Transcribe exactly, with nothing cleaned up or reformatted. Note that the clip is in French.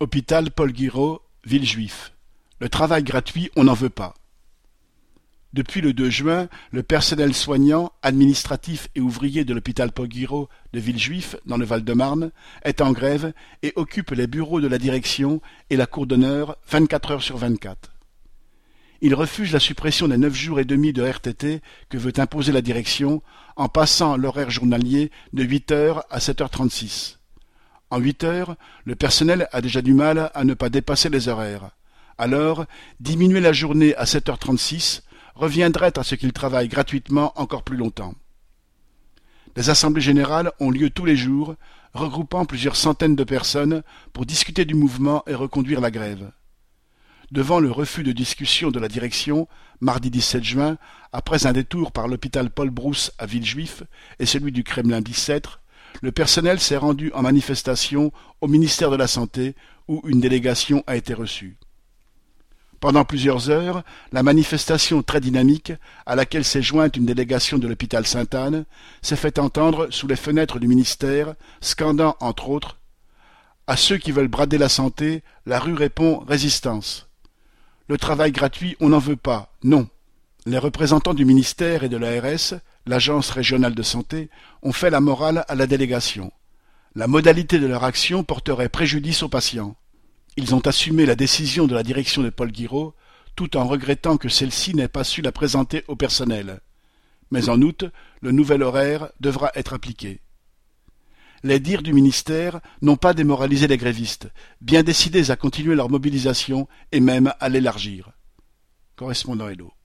Hôpital Paul-Guiraud, Villejuif. Le travail gratuit, on n'en veut pas. Depuis le deux juin, le personnel soignant, administratif et ouvrier de l'hôpital Paul-Guiraud de Villejuif, dans le Val-de-Marne, est en grève et occupe les bureaux de la direction et la cour d'honneur vingt-quatre heures sur vingt-quatre. Il refuse la suppression des neuf jours et demi de R T T que veut imposer la direction en passant l'horaire journalier de huit heures à sept heures trente-six. En huit heures, le personnel a déjà du mal à ne pas dépasser les horaires. Alors, diminuer la journée à sept heures trente-six reviendrait à ce qu'il travaille gratuitement encore plus longtemps. Des assemblées générales ont lieu tous les jours, regroupant plusieurs centaines de personnes pour discuter du mouvement et reconduire la grève. Devant le refus de discussion de la direction, mardi dix-sept juin, après un détour par l'hôpital Paul-Brousse à Villejuif et celui du Kremlin-Bicêtre, le personnel s'est rendu en manifestation au ministère de la Santé où une délégation a été reçue. Pendant plusieurs heures, la manifestation très dynamique, à laquelle s'est jointe une délégation de l'hôpital Sainte-Anne, s'est fait entendre sous les fenêtres du ministère, scandant entre autres « À ceux qui veulent brader la santé, la rue répond « Résistance ». Le travail gratuit, on n'en veut pas, non. Les représentants du ministère et de l'A R S, l'Agence régionale de santé, ont fait la morale à la délégation. La modalité de leur action porterait préjudice aux patients. Ils ont assumé la décision de la direction de Paul-Guiraud, tout en regrettant que celle-ci n'ait pas su la présenter au personnel. Mais en août, le nouvel horaire devra être appliqué. Les dires du ministère n'ont pas démoralisé les grévistes, bien décidés à continuer leur mobilisation et même à l'élargir. Correspondant Hello.